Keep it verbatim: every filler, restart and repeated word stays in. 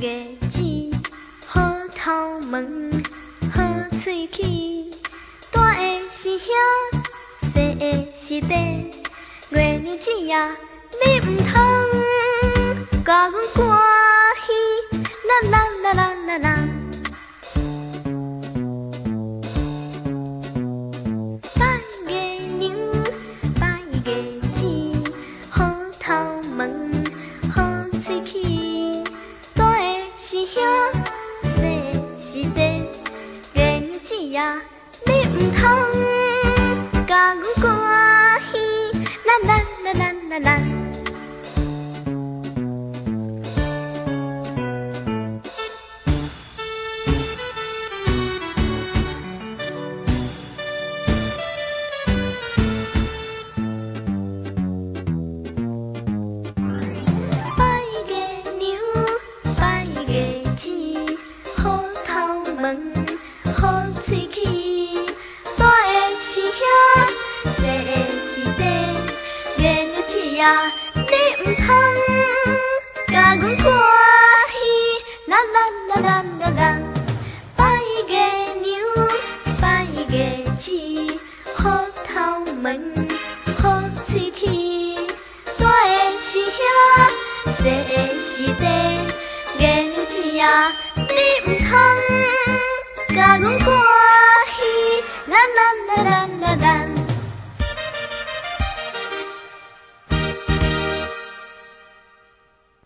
个钱，好头毛，好喙齿，大的是兄，细的是弟，月娘子呀，你唔通甲阮欢喜，啦啦啦啦啦啦。拜月娘，拜月钱，好头毛，好喙齿，大的是兄，细的是弟，月娘子呀，你唔通甲阮欢喜，啦啦啦啦啦啦。拜月娘，拜月钱，好头毛，好喙齿，大的是兄，细的是弟，月娘子呀，你唔通甲阮欢喜，啦啦啦啦啦啦。拜月娘，拜月钱，好头毛，好喙齿，大的是兄，细的是弟，月娘子呀，你唔通甲阮欢